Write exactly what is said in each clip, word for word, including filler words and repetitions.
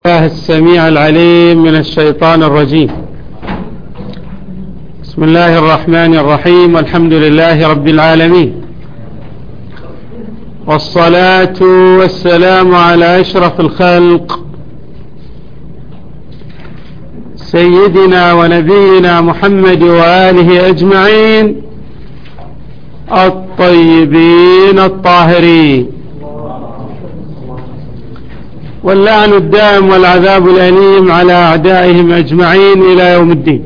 الله السميع العليم من الشيطان الرجيم. بسم الله الرحمن الرحيم، والحمد لله رب العالمين، والصلاة والسلام على أشرف الخلق سيدنا ونبينا محمد وآله أجمعين الطيبين الطاهرين، واللعن الدائم والعذاب الأليم على أعدائهم أجمعين إلى يوم الدين.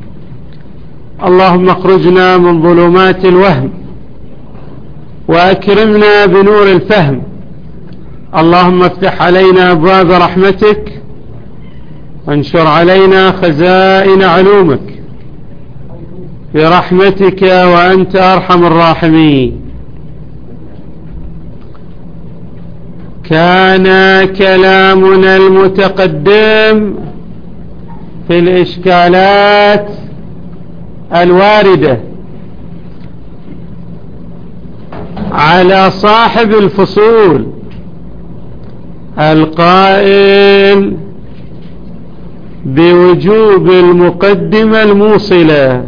اللهم اخرجنا من ظلمات الوهم وأكرمنا بنور الفهم. اللهم افتح علينا أبواب رحمتك وانشر علينا خزائن علومك برحمتك وأنت أرحم الراحمين. كان كلامنا المتقدم في الإشكالات الواردة على صاحب الفصول القائل بوجوب المقدمة الموصلة،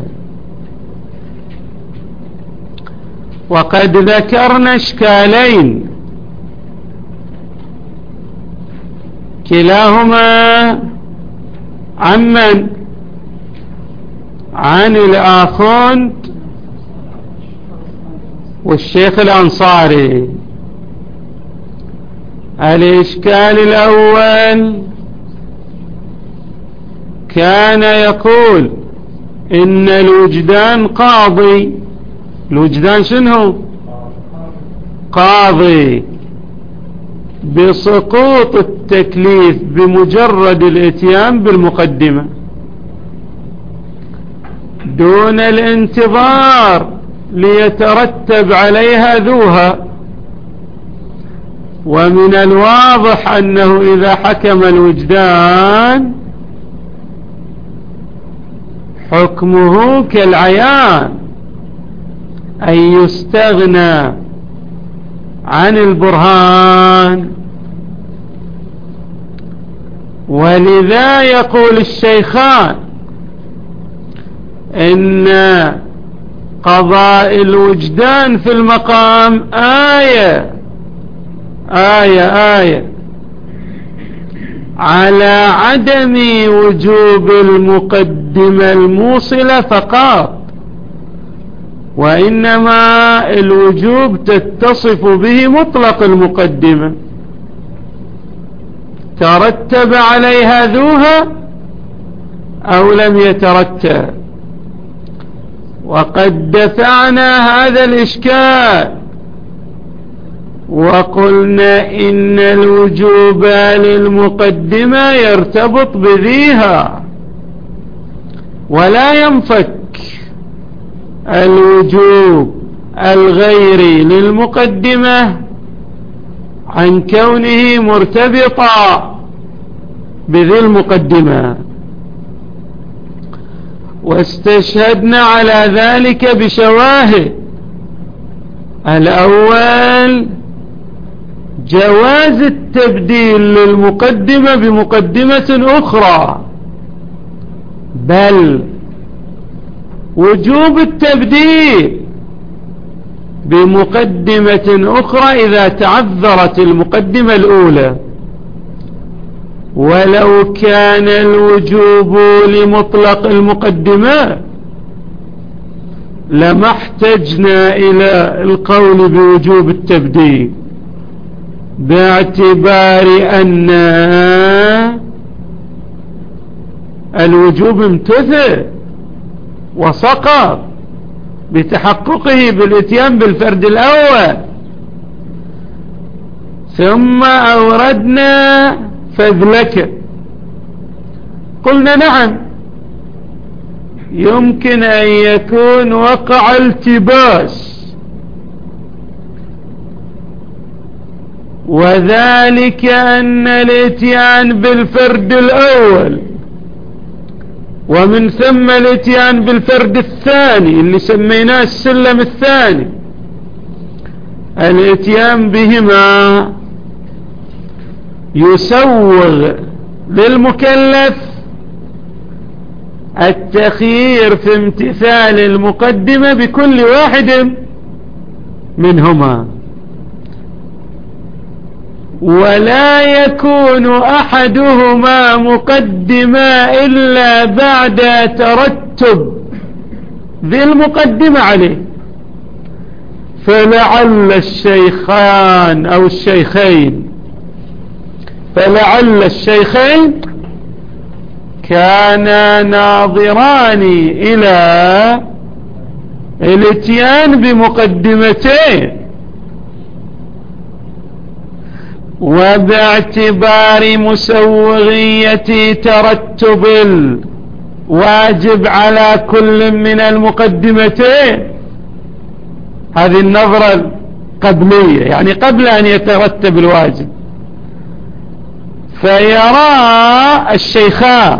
وقد ذكرنا اشكالين كلاهما عمن عن الآخوند والشيخ الأنصاري. الإشكال الأول كان يقول إن الوجدان قاضي. الوجدان شنو؟ قاضي بسقوط التكليف بمجرد الاتيان بالمقدمة دون الانتظار ليترتب عليها ذوها. ومن الواضح أنه إذا حكم الوجدان حكمه كالعيان، أن يستغنى عن البرهان. ولذا يقول الشيخان إن قضاء الوجدان في المقام آية آية آية على عدم وجوب المقدمة الموصلة فقط، وإنما الوجوب تتصف به مطلق المقدمة ترتب عليها ذوها أو لم يترتب. وقد دفعنا هذا الإشكال وقلنا إن الوجوب للمقدمة يرتبط بذيها، ولا ينفك الوجوب الغيري للمقدمة عن كونه مرتبطا بذي المقدمة. واستشهدنا على ذلك بشواهد. الأول جواز التبديل للمقدمة بمقدمة أخرى، بل وجوب التبديل بمقدمة أخرى إذا تعذرت المقدمة الأولى. ولو كان الوجوب لمطلق المقدمة لما احتجنا إلى القول بوجوب التبديل، باعتبار أن الوجوب امتثل وسقط بتحققه بالاتيان بالفرد الأول. ثم أوردنا فذلك، قلنا نعم يمكن أن يكون وقع التباس، وذلك أن الاتيان بالفرد الأول ومن ثم الاتيان بالفرد الثاني اللي سميناه السلم الثاني، الاتيان بهما يسوغ للمكلف التخيير في امتثال المقدمة بكل واحد منهما، ولا يكون أحدهما مقدما إلا بعد ترتب ذي المقدمة عليه. فلعل الشيخان أو الشيخين فلعل الشيخين كانا ناظران إلى الاتيان بمقدمتين، وباعتبار مسوغية ترتب الواجب على كل من المقدمتين، هذه النظرة القبلية يعني قبل أن يترتب الواجب، فيرى الشيخان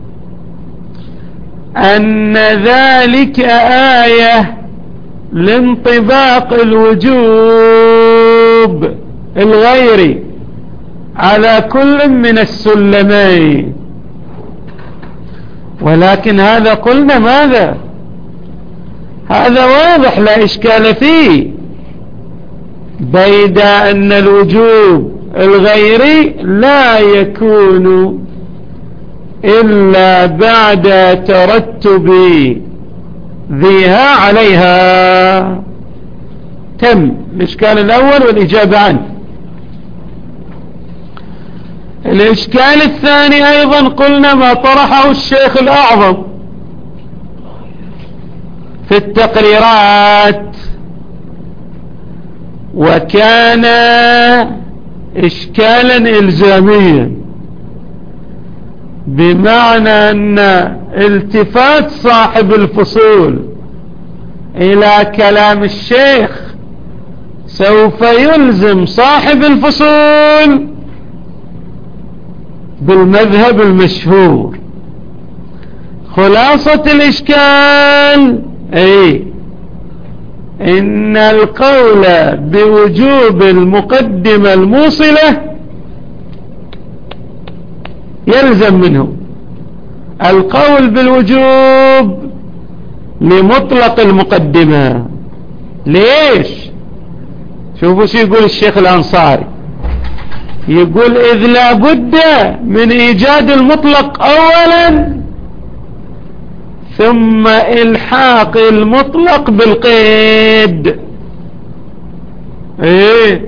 أن ذلك آية لانطباق الوجوب الغيري على كل من السلمين. ولكن هذا قلنا ماذا؟ هذا واضح لا إشكال فيه، بيد أن الوجوب الغيري لا يكون إلا بعد ترتب ذيها عليها. تم الإشكال الأول والإجابة عنه. الإشكال الثاني أيضا قلنا ما طرحه الشيخ الأعظم في التقريرات، وكان إشكالا إلزاميا، بمعنى أن التفات صاحب الفصول إلى كلام الشيخ سوف يلزم صاحب الفصول بالمذهب المشهور. خلاصة الإشكال أي إن القول بوجوب المقدمة الموصلة يلزم منه القول بالوجوب لمطلق المقدمة. ليش؟ شوفوا شو يقول الشيخ الأنصاري، يقول إذ لا بد من إيجاد المطلق أولا ثم إلحاق المطلق بالقيد. ايه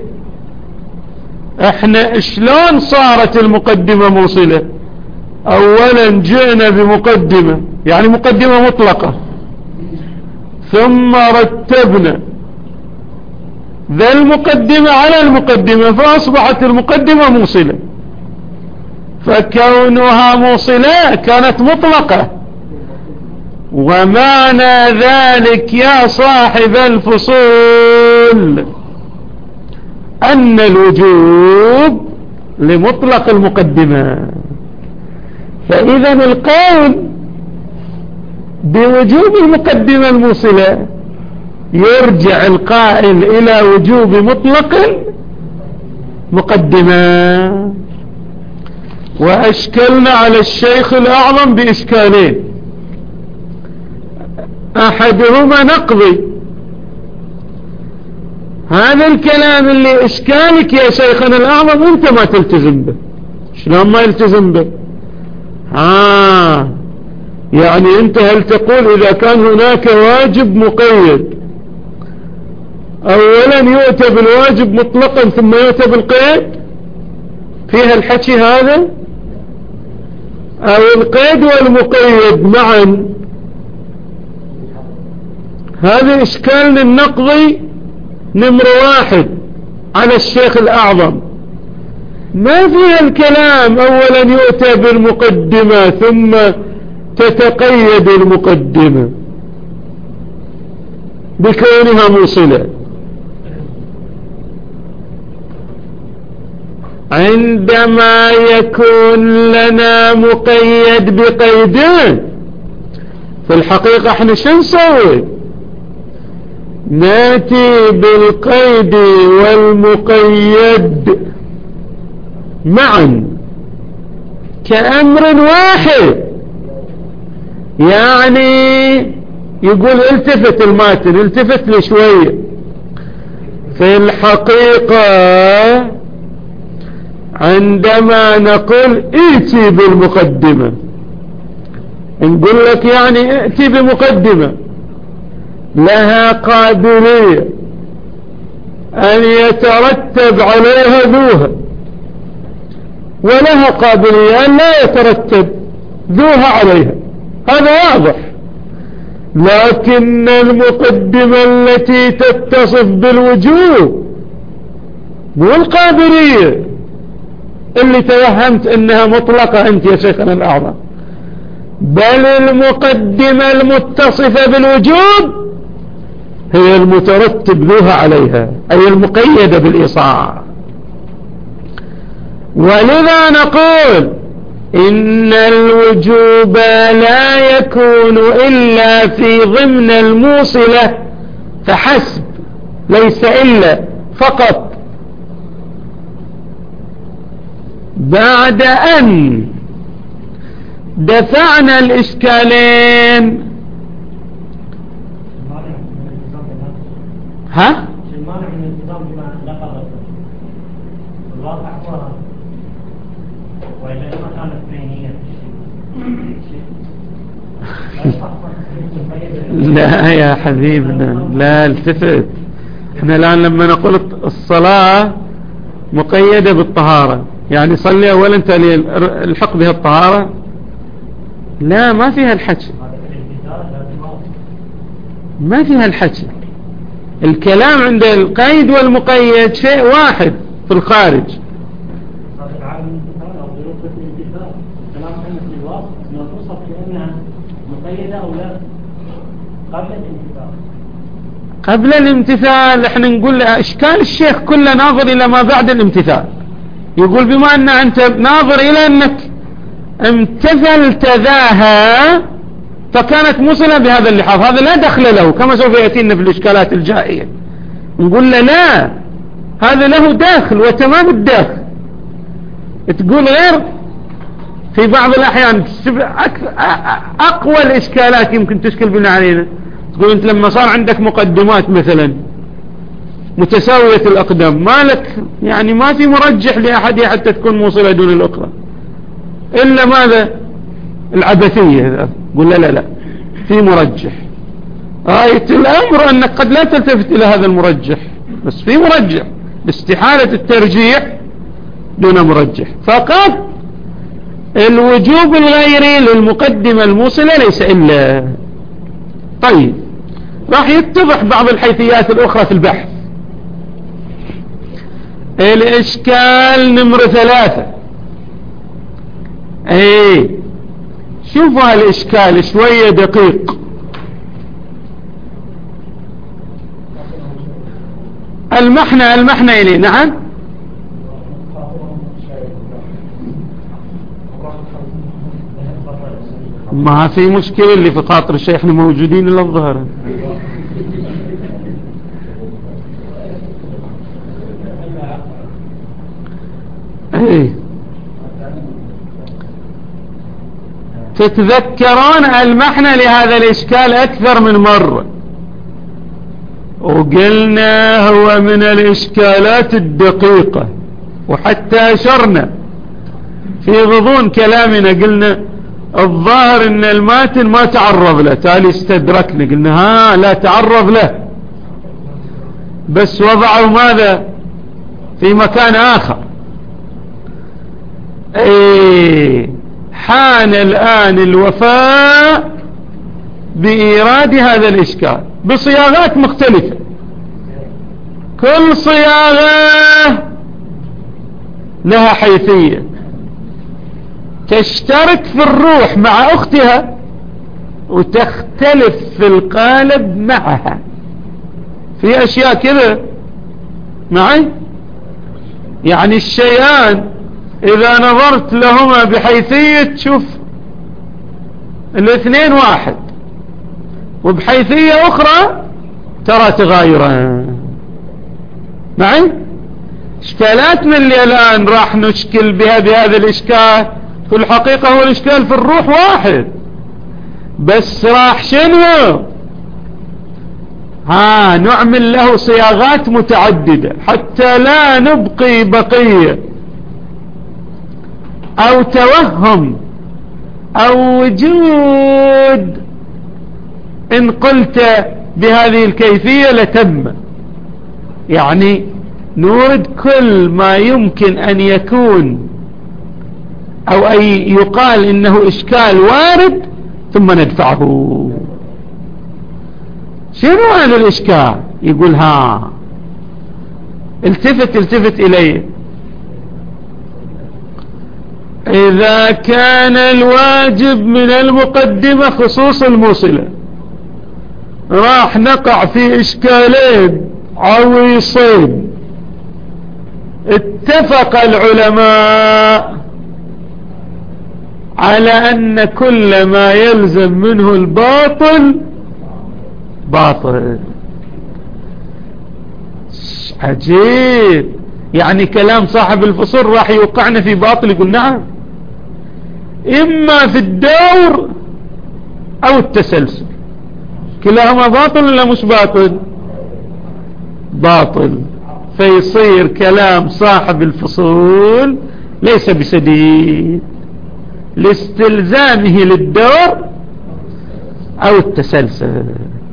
احنا شلون صارت المقدمة موصلة؟ اولا جئنا بمقدمة يعني مقدمة مطلقة، ثم رتبنا ذا المقدمة على المقدمة فأصبحت المقدمة موصلة، فكونها موصلة كانت مطلقة. ومعنى ذلك يا صاحب الفصول أن الوجوب لمطلق المقدمة. فإذا القول بوجوب المقدمة الموصلة يرجع القائل إلى وجوب مطلق مقدمة. وأشكلنا على الشيخ الأعظم بإشكالين، أحدهما نقضي هذا الكلام اللي إشكالك يا شيخنا الأعظم أنت ما تلتزم به. شلون ما يلتزم به؟ آه يعني أنت هل تقول إذا كان هناك واجب مقيد أولا يؤتى بالواجب مطلقا ثم يؤتى بالقيد؟ فيها الحكي هذا؟ أو القيد والمقيد معا؟ هذا إشكال للنقضي نمر واحد على الشيخ الأعظم. ما فيها الكلام أولا يؤتى بالمقدمة ثم تتقيد المقدمة بكونها موصلة. عندما يكون لنا مقيد بقيدين في الحقيقة احنا شو نسوي؟ ناتي بالقيد والمقيد معا كأمر واحد. يعني يقول التفت الماتن، التفت لي شوية. في الحقيقة عندما نقول ائتي بالمقدمة، نقول لك يعني ائتي بمقدمة لها قابلية أن يترتب عليها ذوها، ولها قابلية أن لا يترتب ذوها عليها، هذا واضح. لكن المقدمة التي تتصف بالوجوب مو القابلية اللي توهمت انها مطلقة انت يا شيخنا الاعظم، بل المقدمة المتصفة بالوجوب هي المترتب ذوها عليها، اي المقيدة بالايصاع. ولذا نقول إن الوجوب لا يكون إلا في ضمن الموصلة فحسب، ليس إلا فقط. بعد أن دفعنا الإشكالين ها؟ لا يا حبيبنا، لا التفت. احنا الآن لما نقول الصلاة مقيدة بالطهارة، يعني صلي أولا تالي الحق بها الطهارة، لا ما فيها الحكي، ما فيها الحكي. الكلام عند القيد والمقيد شيء واحد في الخارج. قبل الامتثال احنا نقول اشكال الشيخ كله ناظر الى ما بعد الامتثال. يقول بما ان انت ناظر الى انك امتثلت ذاها فكانت موصلة بهذا اللحاظ، هذا لا دخل له كما سوف يأتينا في الاشكالات الجائية. نقول له لا، هذا له داخل وتمام الداخل. تقول غير في بعض الاحيان اقوى الاشكالات يمكن تشكل بنا علينا. تقول انت لما صار عندك مقدمات مثلا متساوية الاقدام، مالك يعني ما في مرجح لاحد حتى تكون موصلة دون الاخرى الا ماذا؟ العبثية. قول لا لا لا في مرجح. آية الامر انك قد لا تلتفت الى هذا المرجح، بس في مرجح، باستحالة الترجيح دون مرجح. فقط الوجوب الغيري للمقدمة الموصلة ليس إلا. طيب راح يتضح بعض الحيثيات الأخرى في البحث. الإشكال نمرة ثلاثة. ايه شوفوا هالإشكال شوية دقيق. المحنى المحنى إليه. نعم ما في مشكلة، اللي في خاطر الشيء احنا موجودين الا الظهر. ايه تتذكرون المحنى لهذا الاشكال اكثر من مرة، وقلنا هو من الاشكالات الدقيقة، وحتى اشرنا في غضون كلامنا قلنا الظاهر ان الماتن ما تعرض له، تالي استدركنا قلنا ها لا تعرض له، بس وضعوا ماذا في مكان اخر. ايه حان الان الوفاء بإيراد هذا الاشكال بصياغات مختلفة، كل صياغة لها حيثية تشترك في الروح مع اختها وتختلف في القالب معها. في اشياء كذا معي، يعني الشيئان اذا نظرت لهما بحيثية تشوف الاثنين واحد، وبحيثية اخرى ترى تغايرا. معي اشكالاتنا اللي الان راح نشكل بها بهذا الاشكال في الحقيقة هو الإشكال في الروح واحد، بس راح شنو ها نعمل له صياغات متعددة حتى لا نبقي بقية أو توهم أو وجود. إن قلت بهذه الكيفية لتم، يعني نورد كل ما يمكن أن يكون أو أن يقال إنه إشكال وارد ثم ندفعه. شنو هذا الإشكال؟ يقول ها التفت التفت إليه. إذا كان الواجب من المقدمة خصوص الموصلة، راح نقع في إشكالين عويصين. اتفق العلماء على أن كل ما يلزم منه الباطل باطل. عجيب، يعني كلام صاحب الفصول راح يوقعنا في باطل. يقول نعم، إما في الدور أو التسلسل، كلاهما باطل ولا مش باطل؟ باطل. فيصير كلام صاحب الفصول ليس بسديد لاستلزامه للدور أو التسلسل.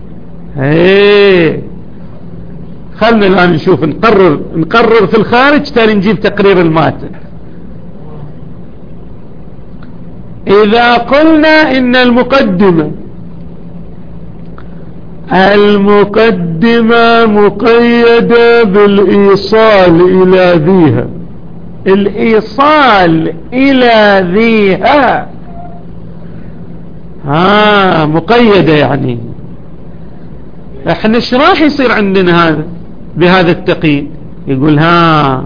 هيه خلنا الآن نشوف، نقرر نقرر في الخارج تالي نجيب تقرير الماتن. إذا قلنا إن المقدمة المقدمة مقيدة بالإيصال إلى ذيها، الإيصال إلى ذيها ها مقيدة، يعني احنا ايش راح يصير عندنا هذا بهذا التقييد؟ يقول ها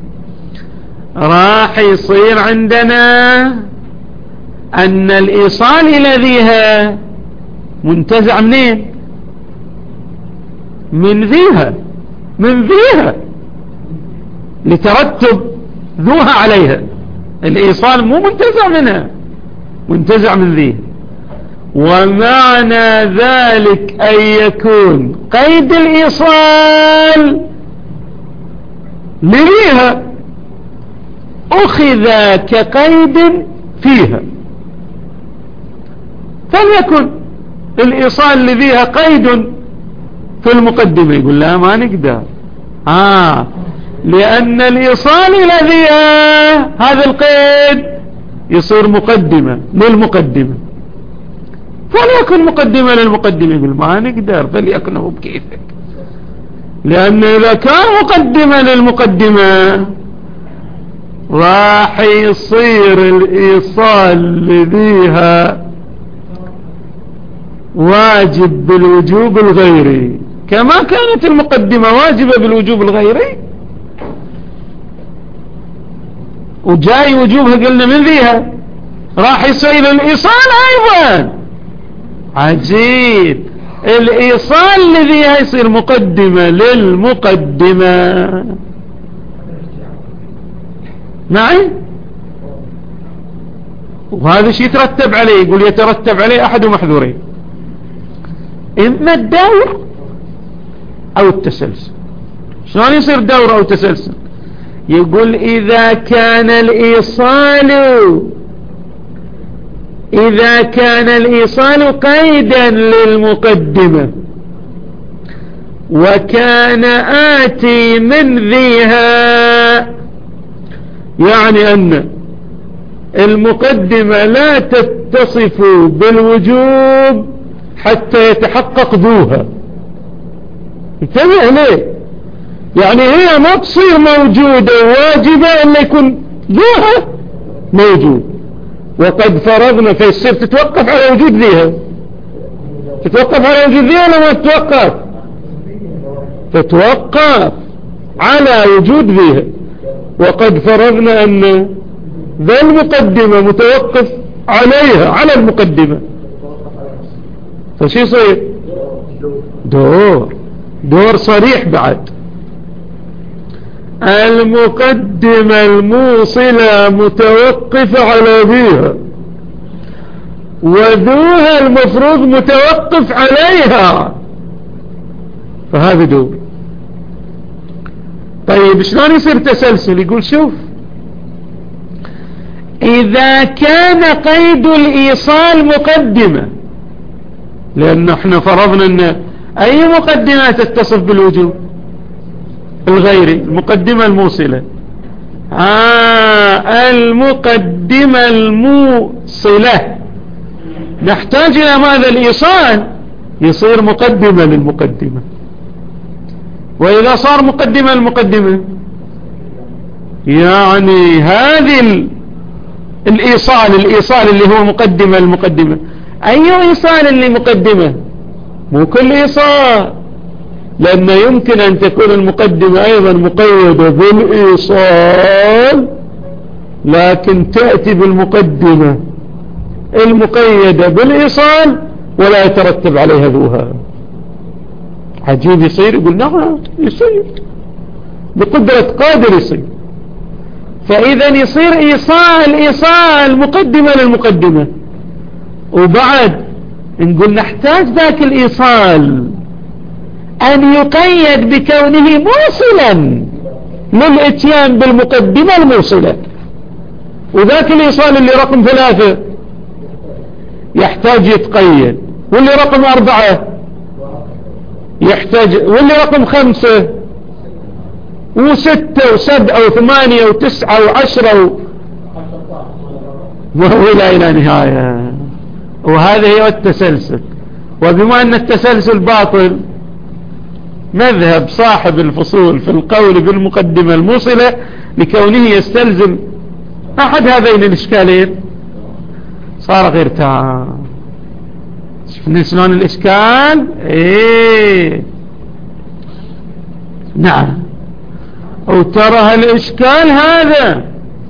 راح يصير عندنا أن الإيصال إلى ذيها منتزع منين؟ من ذيها، من ذيها لترتب ذوها عليها. الإيصال مو منتزع منها، منتزع من ذيها. ومعنى ذلك أن يكون قيد الإيصال لذيها أخذ كقيد فيها، فليكن الإيصال لذيها قيد في المقدمة. يقول لا ما نقدر، آه لأن الإيصال إلى ذيها هذا القيد يصير مقدمة للمقدمة، فليكن مقدمة للمقدمة. يقول ما نقدر، فليكن هو بكيفك، لأن إذا كان مقدمة للمقدمة راح يصير الإيصال لذيها واجب بالوجوب الغيري، كما كانت المقدمة واجبة بالوجوب الغيري وجاي وجوبها قلنا من ذيها، راح يصير الإيصال أيضا. عجيب، الإيصال لذيها يصير مقدمة للمقدمة. معي؟ وهذا شيء يترتب عليه، يقول يترتب عليه أحد محذورين، إما الدور أو التسلسل. شلون يصير دور أو تسلسل؟ يقول إذا كان الإيصال إذا كان الإيصال قيدا للمقدمة وكان آتي من ذيها، يعني أن المقدمة لا تتصف بالوجوب حتى يتحقق ذوها. انتبه ليه؟ يعني هي ما تصير موجودة واجبة إلا يكون ذوها موجود. وقد فرضنا، فيصير تتوقف على وجود ذيها. تتوقف على وجود ذيها ولا ما تتوقف؟ تتوقف على وجود ذيها. وقد فرضنا أن ذا المقدمة متوقف عليها، على المقدمة، فشي يصير دور دور صريح بعد. المقدمة الموصلة متوقفة على ذيها، وذوها المفروض متوقف عليها، فهذا دور. طيب شلون يصير تسلسل؟ يقول شوف، إذا كان قيد الإيصال مقدمة، لأن احنا فرضنا أن أي مقدمة تتصف بالوجوب؟ الغيري، المقدمة الموصلة. آه المقدمة الموصلة نحتاج إلى ماذا؟ الإيصال، يصير مقدمة للمقدمة. وإذا صار مقدمة المقدمة يعني هذه الإيصال، الإيصال اللي هو مقدمة المقدمة، أي إيصال اللي مقدمة؟ مو كل إيصال، لأن يمكن أن تكون المقدمة أيضا مقيدة بالإيصال، لكن تأتي بالمقدمة المقيدة بالإيصال ولا يترتب عليها ذوها. عجيب يصير؟ يقول نعم يصير، بقدرة قادر يصير. فإذا يصير إيصال، إيصال مقدمة للمقدمة، وبعد نقول نحتاج ذاك الإيصال أن يقيد بكونه موصلا للإتيان بالمقدمة الموصلة، وذاك الإيصال اللي رقم ثلاثة يحتاج يتقيد، واللي رقم أربعة يحتاج، واللي رقم خمسة وستة وسبعة وثمانية وتسعة وعشرة وإلى إلى نهاية. وهذا هو التسلسل. وبما أن التسلسل باطل، مذهب صاحب الفصول في القول بالمقدمة الموصلة لكونه يستلزم أحد هذين الإشكالين صار غير تام. شفنا شلون الإشكال؟ إيه نعم. وترى هالإشكال هذا،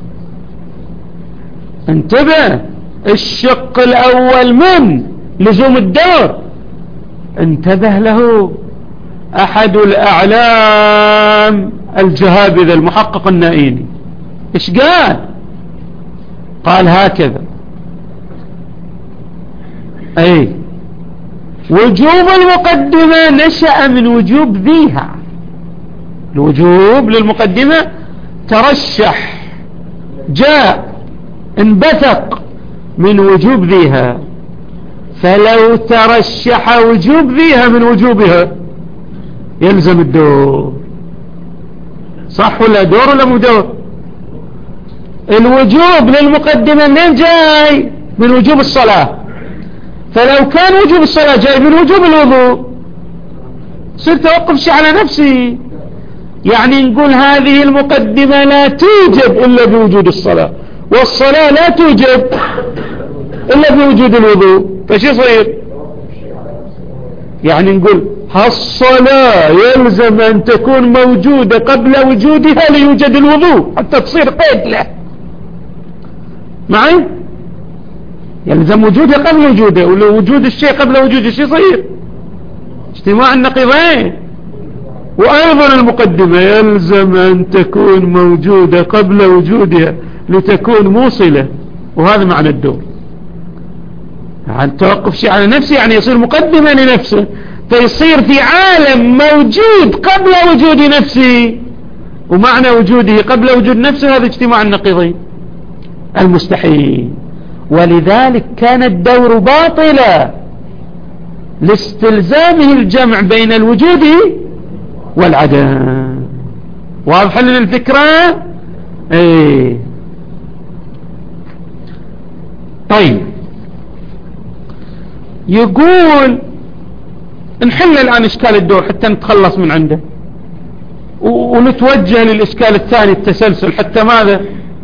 انتبه، الشق الأول من لزوم الدور انتبه له أحد الأعلام الجهابذة المحقق النائيني. إيش قال؟ قال هكذا: أي وجوب المقدمة نشأ من وجوب ذيها. الوجوب للمقدمة ترشح، جاء، انبثق من وجوب ذيها، فلو ترشح وجوب ذيها من وجوبها يلزم الدور. صح ولا دور ولا مو دور؟ الوجوب للمقدمة منين جاي؟ من وجوب الصلاة، فلو كان وجوب الصلاة جاي من وجوب الوضوء صير توقف شيء على نفسي. يعني نقول هذه المقدمة لا توجد إلا بوجود الصلاة، والصلاة لا توجد إلا بوجود الوضوء، فش يصير؟ يعني نقول هالصلاة يلزم أن تكون موجودة قبل وجودها ليوجد الوضوء حتى تصير قيد له. معي؟ يلزم وجودها قبل وجوده، ولو وجود الشيء قبل وجود الشيء يصير اجتماع النقيضين. وأيضا المقدمة يلزم أن تكون موجودة قبل وجودها لتكون موصلة، وهذا معنى الدور. يعني توقف شيء على نفسه يعني يصير مقدمة لنفسه، فيصير في عالم موجود قبل وجود نفسه، ومعنى وجوده قبل وجود نفسه هذا اجتماع النقيضين المستحيل. ولذلك كان الدور باطلا لاستلزامه الجمع بين الوجود والعدم. واضح لنا الفكرة؟ ايه طيب، يقول نحل الآن إشكال الدور حتى نتخلص من عنده، ونتوجه للإشكال الثاني التسلسل، حتى ماذا؟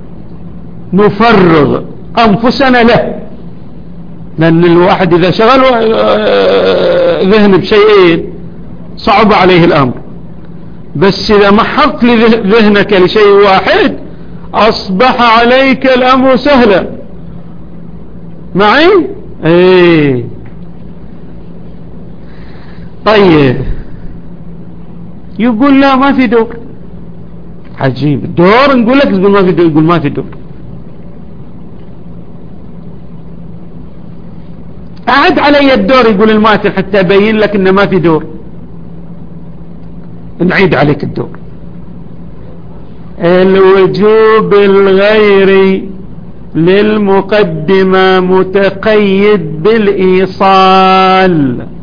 نفرغ أنفسنا له. لأن الواحد إذا شغل ذهن بشيئين صعب عليه الأمر، بس إذا محضت ذهنك لشيء واحد أصبح عليك الأمر سهلا. معي؟ ايه طيب، يقول لا ما في دور. عجيب. دور نقول لك تقول ما في دور، يقول ما في دور. أعد علي الدور يقول الماتن حتى أبين لك إنه ما في دور. نعيد عليك الدور. الوجوب الغيري للمقدمة متقيد بالإيصال،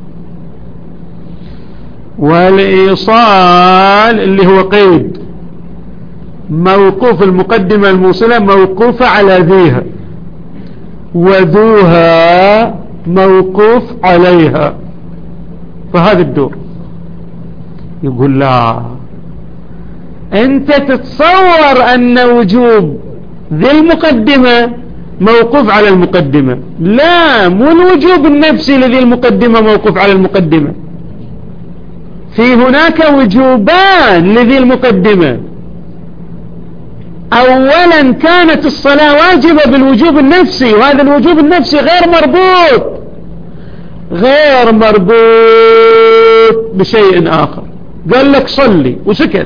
والإيصال اللي هو قيد موقوف، المقدمة الموصلة موقوفة على ذيها، وذوها موقوف عليها، فهذا الدور. يقول لا، انت تتصور ان وجوب ذي المقدمة موقوف على المقدمة. لا، مو الوجوب النفسي لذي المقدمة موقوف على المقدمة، في هناك وجوبان لذي المقدمة. اولا كانت الصلاة واجبة بالوجوب النفسي، وهذا الوجوب النفسي غير مربوط غير مربوط بشيء اخر. قال لك صلي وسكت.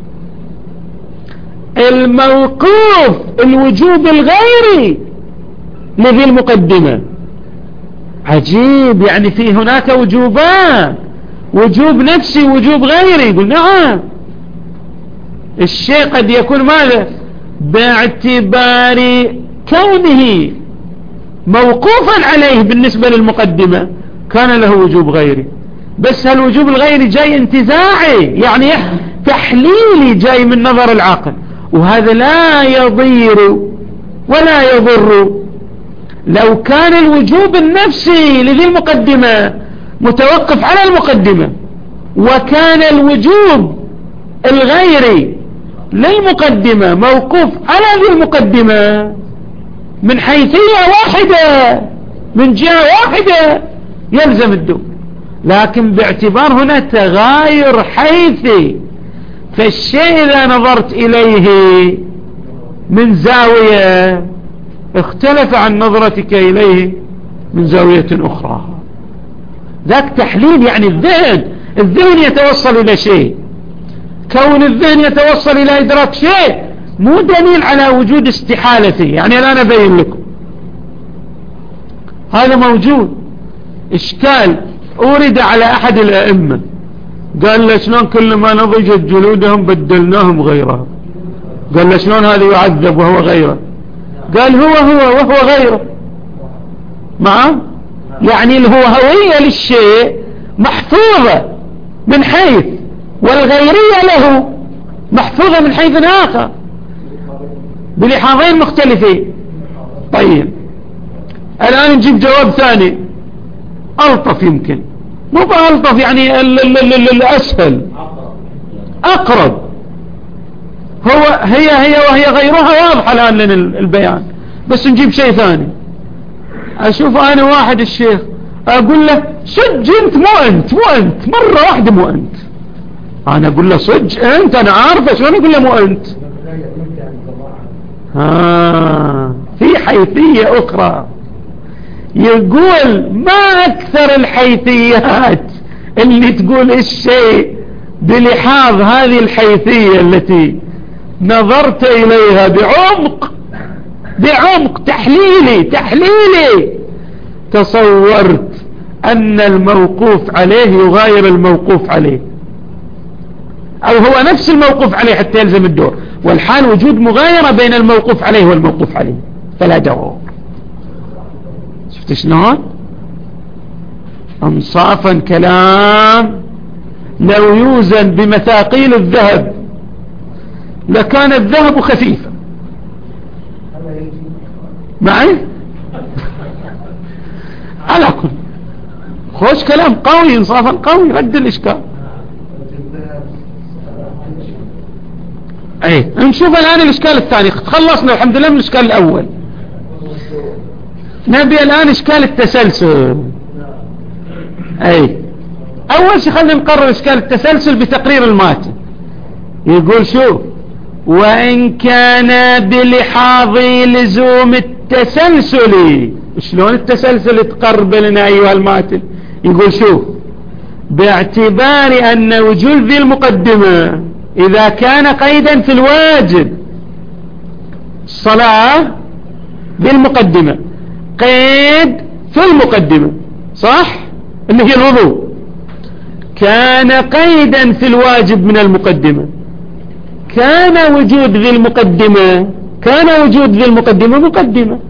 الموقوف الوجوب الغيري لذي المقدمة. عجيب، يعني في هناك وجوبان، وجوب نفسي ووجوب غيري. يقول نعم، الشيء قد يكون ماذا؟ باعتبار كونه موقوفا عليه بالنسبة للمقدمة كان له وجوب غيري، بس هالوجوب الغيري جاي انتزاعي، يعني تحليلي، جاي من نظر العقل، وهذا لا يضير ولا يضر. لو كان الوجوب النفسي لذي المقدمة متوقف على المقدمة، وكان الوجوب الغيري للمقدمة موقوف على ذي المقدمة من حيثية واحدة، من جهة واحدة، يلزم الدور. لكن باعتبار هنا تغاير حيثي، فالشيء إذا نظرت إليه من زاوية اختلف عن نظرتك إليه من زاوية أخرى. ذاك تحليل، يعني الذهن الذهن يتوصل إلى شيء. كون الذهن يتوصل إلى إدراك شيء مو دليل على وجود استحالة فيه. يعني الآن أبين لكم هذا موجود. إشكال أورد على أحد الأئمة، قال له شلون كل ما نضجت جلودهم بدلناهم غيرها؟ قال له شلون هذا يعذب وهو غيره؟ قال هو هو وهو غيره معه. يعني الهوية للشيء محفوظة من حيث، والغيرية له محفوظة من حيث آخر بلحاظين مختلفين. طيب الآن نجيب جواب ثاني ألطف، يمكن مو بألطف، يعني الأسهل أقرب. هو هي هي وهي غيرها واضحة الآن لنا البيان، بس نجيب شيء ثاني. أشوف أنا واحد الشيخ أقول له صج أنت مو أنت مو أنت مرة واحدة مو أنت. أنا أقول له صج أنت، أنا عارفة، شلون أقول له مو أنت؟ ها في حيثية أخرى. يقول ما أكثر الحيثيات اللي تقول الشيء بلحاظ هذه الحيثية التي نظرت إليها بعمق بعمق تحليلي تحليلي تصورت أن الموقوف عليه يغاير الموقوف عليه، أو هو نفس الموقوف عليه حتى يلزم الدور، والحال وجود مغايرة بين الموقوف عليه والموقوف عليه فلا دور. شفت شلون؟ انصافا كلام لو يوزن بمثاقيل الذهب لكان الذهب خفيفا. معي؟ على كل خوش كلام قوي، انصافا قوي، رد الاشكال. اي نشوف الان الاشكال الثاني. خلصنا الحمد لله من الاشكال الاول، نبي الان اشكال التسلسل. اي اول شيء خلينا نقرر اشكال التسلسل بتقرير الماتن. يقول شوف، وان كان بلحاظ لزوم التسلسل. شلون التسلسل تقرب لنا ايها الماتن؟ يقول شوف، باعتبار ان وجود ذي المقدمة إذا كان قيدا في الواجب الصلاة بالمقدمة، قيد في المقدمة صح اللي هي الوضوء، كان قيدا في الواجب من المقدمة، كان وجود ذي المقدمة كان وجود ذي المقدمة مقدمة،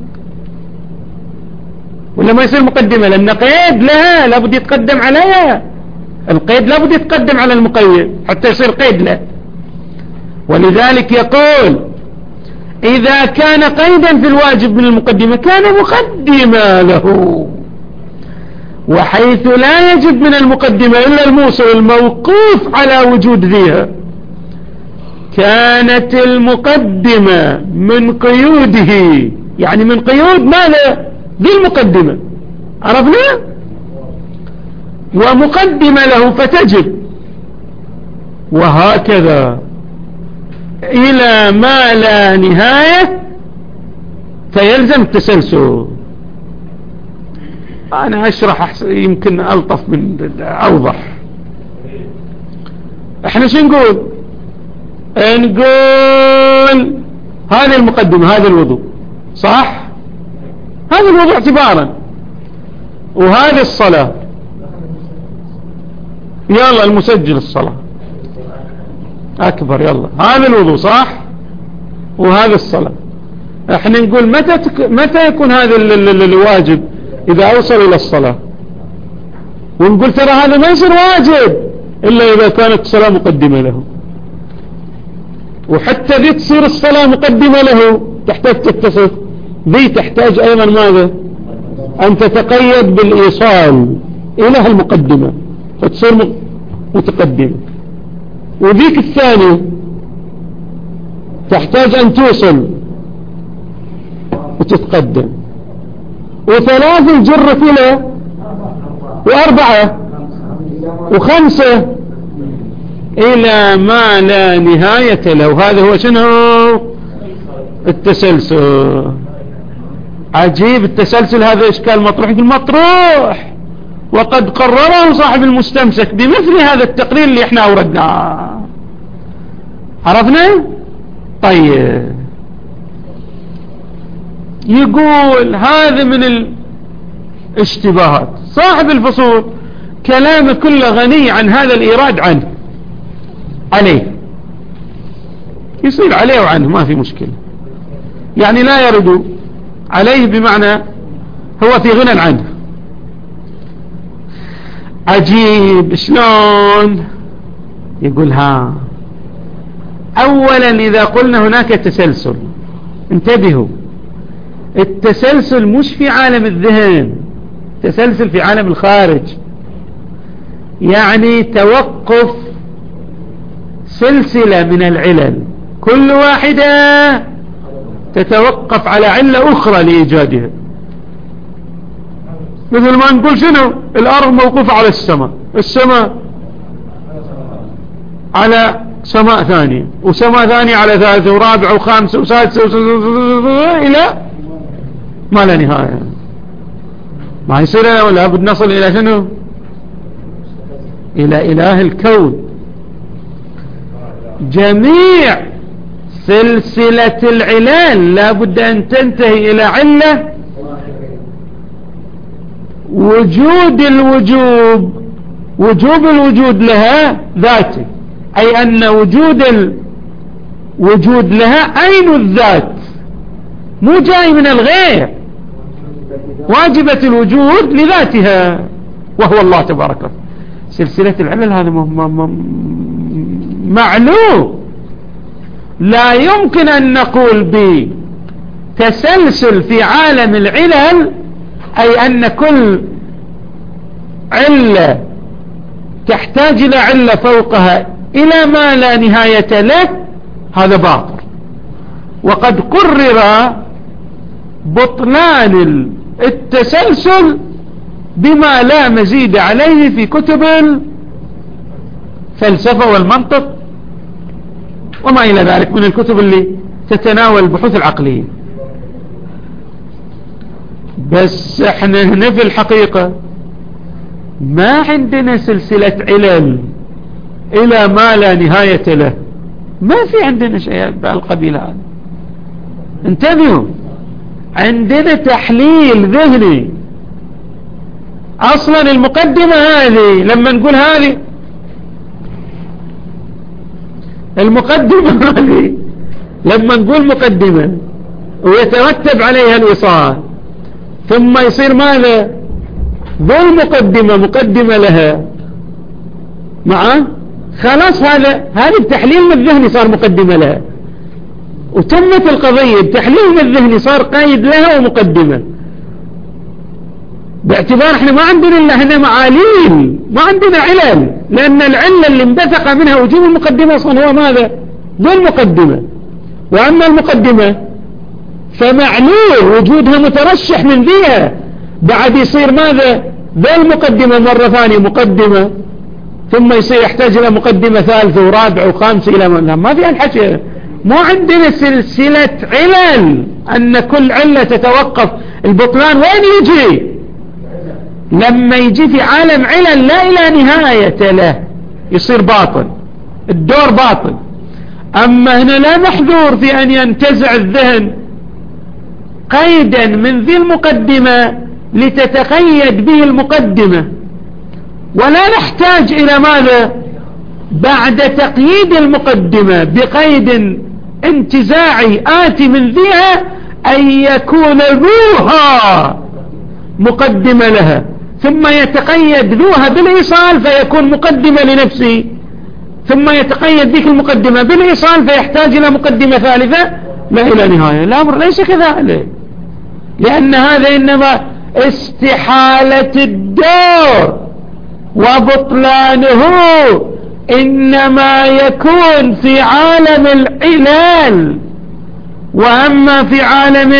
ولا ما يصير مقدمة لأن قيد لها لابد يتقدم عليها، القيد لابد يتقدم على المقيد حتى يصير قيد له. ولذلك يقول إذا كان قيدا في الواجب من المقدمة كان مقدما له، وحيث لا يجب من المقدمة إلا الموصل الموقوف على وجود ذيها كانت المقدمة من قيوده، يعني من قيود ماذا ذي المقدمة، عرفنا؟ ومقدمة له فتجب، وهكذا إلى ما لا نهاية فيلزم التسلسل. أنا أشرح يمكن ألطف من أوضح. احنا شو نقول؟ نقول هذه المقدمة، هذا الوضوء صح، هذا الوضوء اعتبارا، وهذه الصلاة، يلا المسجل الصلاة أكبر، يلا هذا الوضوء صح وهذا الصلاة. احنا نقول متى تك... متى يكون هذا الواجب؟ إذا أوصل إلى الصلاة، ونقول ترى هذا ما يصير واجب إلا إذا كانت الصلاة مقدمة له، وحتى ذي تصير الصلاة مقدمة له تحتاج تتصف، ذي تحتاج أيضا ماذا؟ أن تتقيد بالإيصال إلى المقدمة فتصير متقدمة، وذيك الثانية تحتاج أن توصل وتتقدم، وثلاث الجرة إلى، وأربعة وخمسة إلى ما لا نهاية له. هذا هو شنو؟ التسلسل. عجيب التسلسل، هذا إشكال مطروح المطروح، وقد قرره صاحب المستمسك بمثل هذا التقرير اللي احنا أوردناه. عرفنا؟ طيب يقول هذا من الاشتباهات. صاحب الفصول كلامه كله غني عن هذا الإيراد عنه، عليه يصير عليه وعنه ما في مشكلة، يعني لا يرد عليه بمعنى هو في غنى عنه. عجيب شلون؟ يقول ها، أولا إذا قلنا هناك تسلسل، انتبهوا، التسلسل مش في عالم الذهن، تسلسل في عالم الخارج، يعني توقف سلسلة من العلل كل واحدة تتوقف على علة أخرى لإيجادها. مثل ما نقول شنو؟ الأرض موقوفة على السماء، السماء على سماء ثانية، وسماء ثانية على ثالثة ورابعة وخامسة وسادسة إلى ما لا نهاية. ما يصير ولا بد نصل إلى شنو؟ إلى إله الكون. جميع سلسلة العلال لا بد أن تنتهي إلى علة وجود الوجوب، وجوب الوجود لها ذاتي، أي أن وجود الوجود لها عين الذات، مو جاي من الغير، واجبة الوجود لذاتها وهو الله تبارك وتعالى. سلسلة العلل هذا معلوم، لا يمكن أن نقول بتسلسل في عالم العلل أي أن كل علة تحتاج إلى علة فوقها إلى ما لا نهاية له، هذا باطل. وقد قرر بطلان التسلسل بما لا مزيد عليه في كتب الفلسفة والمنطق وما إلى ذلك من الكتب اللي تتناول البحوث العقلية. بس احنا هنا في الحقيقة ما عندنا سلسلة علل إلى ما لا نهاية له، ما في عندنا شيء بالقبيل هذا. انتبهوا، عندنا تحليل ذهني. اصلا المقدمة هذه لما نقول هذه المقدمة هذه لما نقول مقدمة ويترتب عليها الوصال ثم يصير ماذا؟ بالمقدمة مقدمة لها معه، خلاص هذا هذا التحليل الذهني صار مقدمة لها، وتمت القضية. التحليل الذهني صار قيد لها ومقدمة، باعتبار احنا ما عندنا الا هنا معاليل، ما عندنا علل، لان العلة اللي انبثق منها وجود المقدمة اصلا هو ماذا؟ بالمقدمة. واما المقدمة فمعلول وجودها مترشح من ذيها، بعد يصير ماذا؟ بالمقدمة مرة ثانية مقدمة، ثم يصير يحتاج الى مقدمة ثالثة ورابعة وخامسة الى ما, ما في الحكي. ما عندنا سلسلة علل ان كل علة تتوقف. البطلان وين يجي؟ لما يجي في عالم علل لا الى نهاية له يصير باطل، الدور باطل. اما هنا لا محذور في ان ينتزع الذهن قيدا من ذي المقدمة لتتقيد به المقدمة، ولا نحتاج الى ماذا؟ بعد تقييد المقدمة بقيد انتزاعي آتي من ذيها ان يكون ذوها مقدمة لها، ثم يتقيد ذوها بالإيصال فيكون مقدمة لنفسه، ثم يتقيد ذيك المقدمة بالإيصال فيحتاج إلى مقدمة ثالثة لا إلى نهاية. الأمر ليس كذلك، لأن هذا إنما استحالة الدور وبطلانه إنما يكون في عالم العلال، وأما في عالم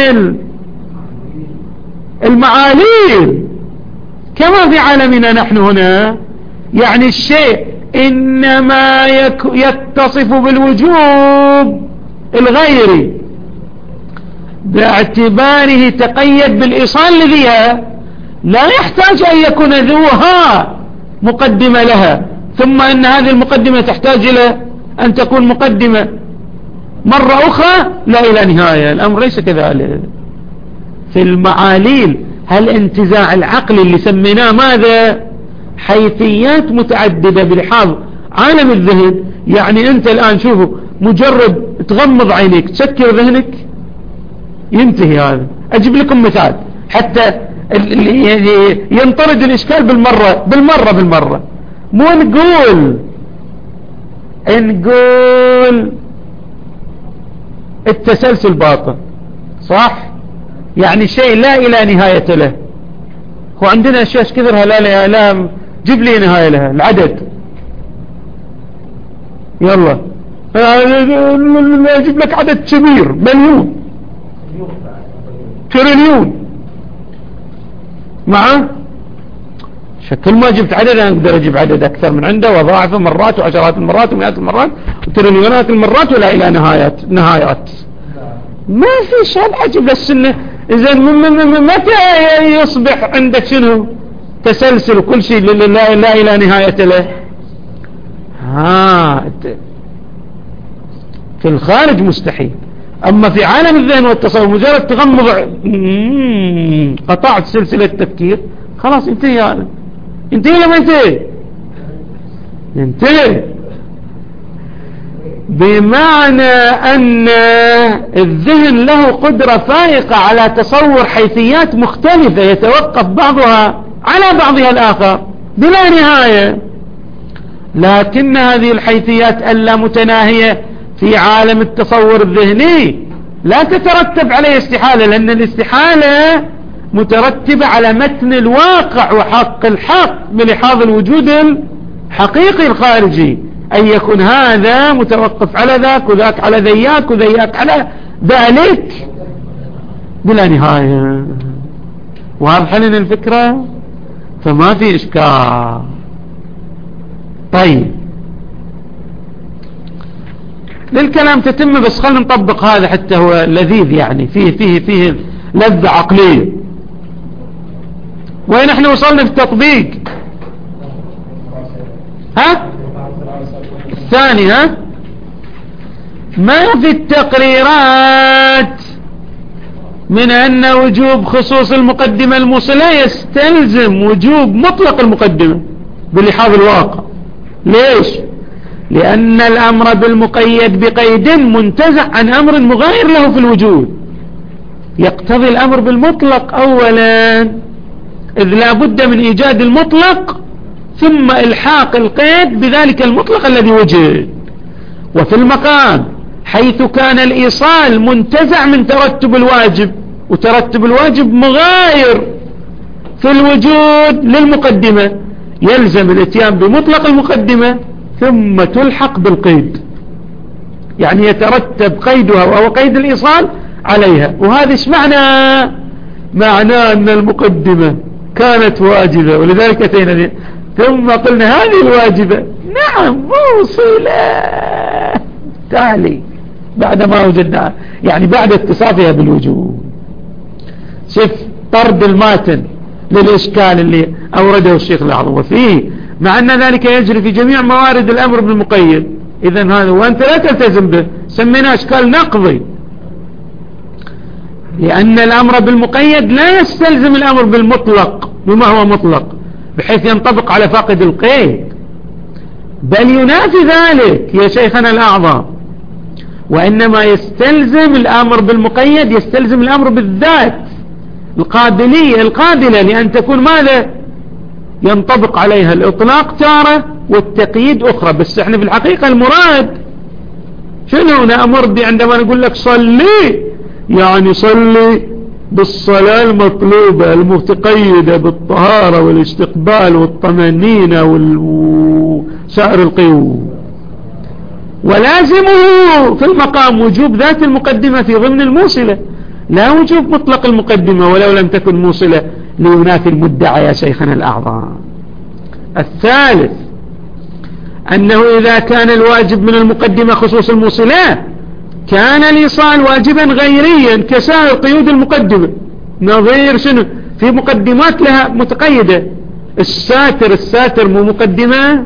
المعاليل كما في عالمنا نحن هنا، يعني الشيء إنما يتصف بالوجوب الغيري باعتباره تقيد بالإيصال لذيها، لا يحتاج أن يكون ذوها مقدمة لها، ثم أن هذه المقدمة تحتاج إلى أن تكون مقدمة مرة أخرى لا إلى نهاية. الأمر ليس كذلك. في المعاليل هل انتزاع العقل اللي سميناه ماذا؟ حيثيات متعددة بلحاظ عالم الذهن. يعني أنت الآن شوفوا، مجرد تغمض عينيك تسكر ذهنك ينتهي هذا. أجيب لكم مثال حتى ينطرد الإشكال بالمرة بالمرة بالمرة. مو نقول نقول التسلسل باطل، صح؟ يعني شيء لا إلى نهاية له. هو عندنا أشياء كثرها لا لا لا جيب لي نهاية لها. العدد يلا أجيب لك عدد كبير، مليون تريليون معه. شكل ما جبت عدد أنا أقدر أجيب عدد أكثر من عنده وضاعفه مرات وعشرات المرات ومئات المرات وتريليونات المرات ولا إلى نهايات نهايات. ما في شيء عجيب للسنة. إذا متى يصبح عندك شنو؟ تسلسل وكل شيء لا, لا إلى نهاية له. ها في الخارج مستحيل. أما في عالم الذهن والتصور مجرد تغمض قطعت سلسلة التفكير خلاص انتهي. هذا انتهي لما انتهي انتهي بمعنى أن الذهن له قدرة فائقة على تصور حيثيات مختلفة يتوقف بعضها على بعضها الآخر بلا نهاية، لكن هذه الحيثيات اللا متناهية في عالم التصور الذهني لا تترتب عليه استحالة، لأن الاستحالة مترتبة على متن الواقع وحق الحق بلحاظ الوجود الحقيقي الخارجي، أن يكون هذا متوقف على ذاك وذاك على ذياك وذياك على ذلك بلا نهاية. واضح لنا الفكرة؟ فما في إشكال. طيب للكلام تتم، بس خلنا نطبق هذا حتى هو لذيذ، يعني فيه فيه فيه لذة عقلية. وين احنا وصلنا في التطبيق؟ ها الثاني ها ما في التقريرات من أن وجوب خصوص المقدمة الموصلة يستلزم وجوب مطلق المقدمة بلحاظ الواقع. ليش؟ لأن الأمر بالمقيد بقيد منتزع عن أمر مغاير له في الوجود، يقتضي الأمر بالمطلق أولا، إذ لا بد من إيجاد المطلق ثم إلحاق القيد بذلك المطلق الذي وجد. وفي المقام حيث كان الإيصال منتزع من ترتب الواجب، وترتب الواجب مغاير في الوجود للمقدمة، يلزم الاتيان بمطلق المقدمة ثم تلحق بالقيد، يعني يترتب قيدها وهو قيد الإيصال عليها. وهذا ايش معنى؟ معناه أن المقدمة كانت واجبة ولذلك أتينا ثم قلنا هذه الواجبة نعم موصلة تالي بعد ما وجدنا، يعني بعد اتصافها بالوجود. شوف طرد الماتن للإشكال اللي أورده الشيخ الأعظم وفيه، مع أن ذلك يجري في جميع موارد الأمر بالمقيد. إذن هذا وأنت لا تلتزم به، سميناه إشكال نقضي، لأن الأمر بالمقيد لا يستلزم الأمر بالمطلق بما هو مطلق بحيث ينطبق على فاقد القيد، بل ينافي ذلك يا شيخنا الأعظم، وإنما يستلزم الأمر بالمقيد يستلزم الأمر بالذات القابلية القابلة لأن تكون ماذا؟ ينطبق عليها الإطلاق تارة والتقييد أخرى. بس احنا في الحقيقة المراد شنو؟ نأمر بي عندما نقول لك صلي، يعني صلي بالصلاة المطلوبة المتقيدة بالطهارة والاستقبال والطمأنينة وسائر القيود، ولازمه في المقام وجوب ذات المقدمة في ضمن الموصلة، لا وجوب مطلق المقدمة ولو لم تكن موصلة لينافي المدعى يا شيخنا الأعظم. الثالث أنه إذا كان الواجب من المقدمة خصوص الموصلة كان الإيصال واجبا غيريا كسائر قيود المقدمة. نظير شنو؟ في مقدمات لها متقيدة، الساتر الساتر مو مقدمة،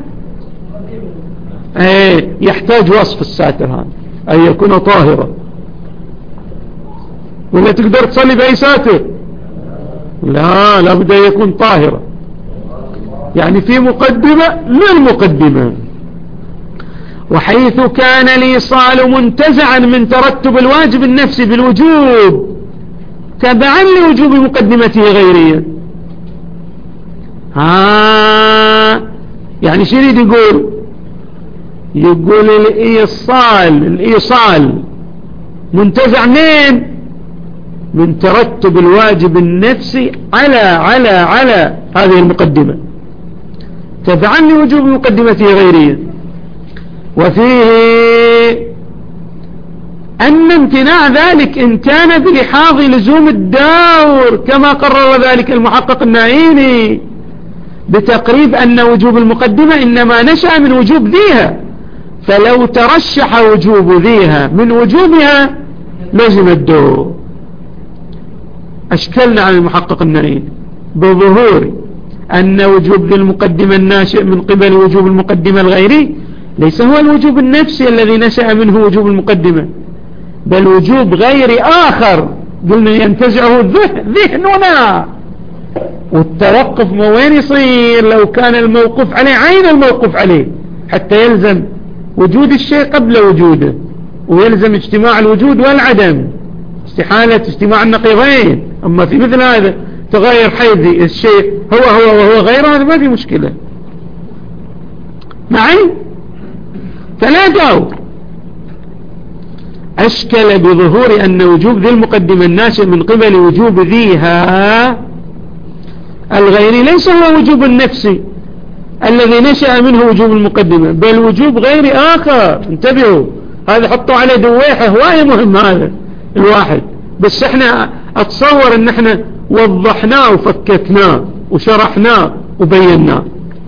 ايه يحتاج وصف الساتر هذا أن يكون طاهرا، ولا تقدر تصلي بأي ساتر؟ لا، لابد أن يكون طاهرا، يعني في مقدمة للمقدمة. وحيث كان الإيصال منتزعا من ترتب الواجب النفسي بالوجوب تبعا لوجوب مقدمته غيريا. ها يعني شو يريد يقول؟ يقول الإيصال الإيصال منتزع من من ترتب الواجب النفسي على على على هذه المقدمة تبعا لوجوب مقدمته غيريا. وفيه أن امتناع ذلك إن كان بلحاظ لزوم الدور كما قرر ذلك المحقق النعيمي بتقريب أن وجوب المقدمة إنما نشأ من وجوب ذيها، فلو ترشح وجوب ذيها من وجوبها لزم الدور. أشكلنا عن المحقق النعيمي بظهور أن وجوب ذي المقدمة الناشئ من قبل وجوب المقدمة الغيري ليس هو الوجوب النفسي الذي نشأ منه وجوب المقدمة، بل وجوب غير آخر قلنا ينتزعه ذهننا. والتوقف ما وين يصير؟ لو كان الموقوف عليه عين الموقوف عليه حتى يلزم وجود الشيء قبل وجوده، ويلزم اجتماع الوجود والعدم، استحالة اجتماع النقيضين. أما في مثل هذا تغير حيث الشيء هو هو وهو غيره هذا ما في مشكلة معي. فلا دور. أشكل بظهور أن وجوب ذي المقدمة الناشئ من قبل وجوب ذيها الغيري ليس هو وجوب النفسي الذي نشأ منه وجوب المقدمة، بل وجوب غير آخر. انتبهوا، هذا حطوا عليه دويحة هواية مهم هذا الواحد، بس احنا اتصور ان احنا وضحناه وفككناه وشرحناه وبيناه.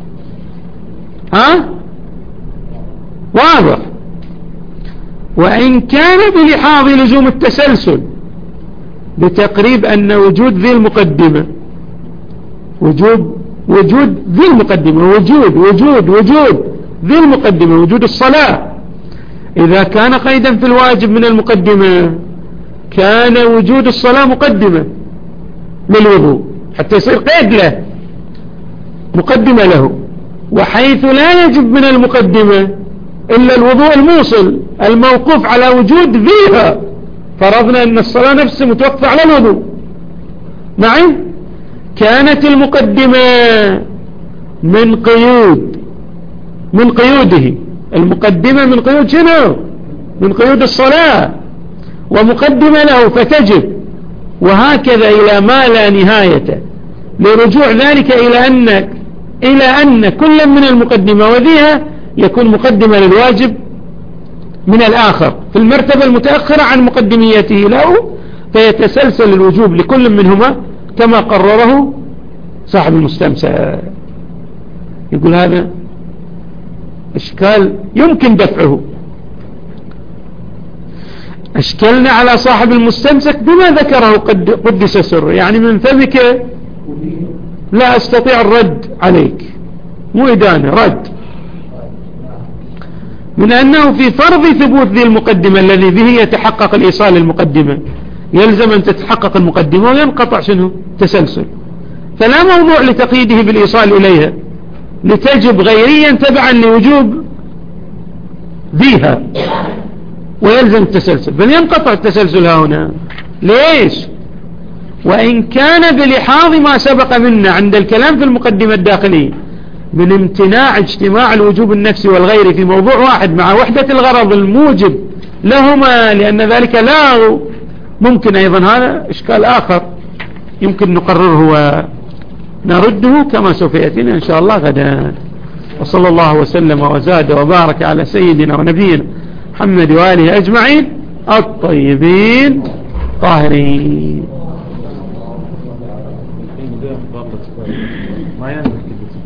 ها واضح. وإن كان بلحاظ لزوم التسلسل بتقريب أن وجود ذي المقدمة وجود وجود ذي المقدمة وجود وجود وجود ذي المقدمة وجود الصلاة إذا كان قيدا في الواجب من المقدمة كان وجود الصلاة مقدمة للوضوء حتى يصير قيد له، مقدمة له. وحيث لا يجب من المقدمة إلا الوضوء الموصل الموقوف على وجود فيها، فرضنا أن الصلاة نفسها متوقفة على الوضوء معي، كانت المقدمة من قيود من قيوده، المقدمة من قيود شنو؟ من قيود الصلاة، ومقدمة له فتجب، وهكذا إلى ما لا نهاية، لرجوع ذلك إلى أن إلى أن كل من المقدمة وذيها يكون مقدمة للواجب من الآخر في المرتبة المتأخرة عن مقدميته له، فيتسلسل الوجوب لكل منهما كما قرره صاحب المستمسك. يقول هذا إشكال يمكن دفعه. أشكلنا على صاحب المستمسك بما ذكره قد قدس سره، يعني من فمك لا أستطيع الرد عليك، مو إدانة، رد، من أنه في فرض ثبوت ذي المقدمة الذي به يتحقق الإيصال المقدمة يلزم أن تتحقق المقدمة وينقطع شنو؟ تسلسل، فلا موضوع لتقييده بالإيصال إليها لتجب غيريا تبعا لوجوب ذيها ويلزم التسلسل، بل ينقطع التسلسل هنا. ليش؟ وإن كان بلحاظ ما سبق منا عند الكلام في المقدمة الداخلية من امتناع اجتماع الوجوب النفسي والغيري في موضوع واحد مع وحدة الغرض الموجب لهما، لأن ذلك لا ممكن أيضا، هذا إشكال آخر يمكن نقرره ونرده كما سوف يأتينا إن شاء الله غدا. وصلى الله وسلم وزاد وبارك على سيدنا ونبينا محمد وآله أجمعين الطيبين طاهرين. ما